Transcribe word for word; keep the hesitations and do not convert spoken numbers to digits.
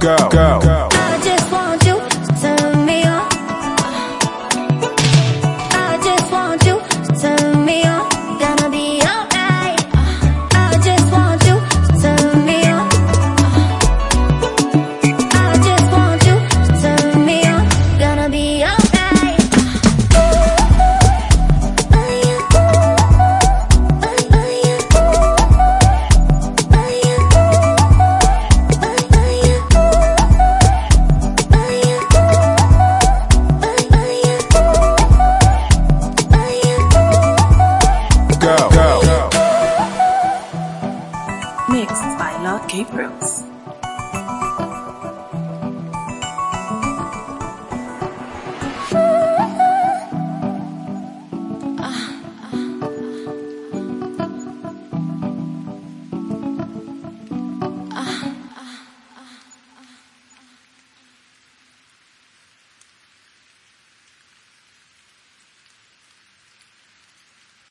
go, go. I just want you to turn me on. I just want you to turn me on. Gonna be alright. I just want you to turn me on. I just want you to turn me on. Gonna be alright. Mixed by Lord Gabriels.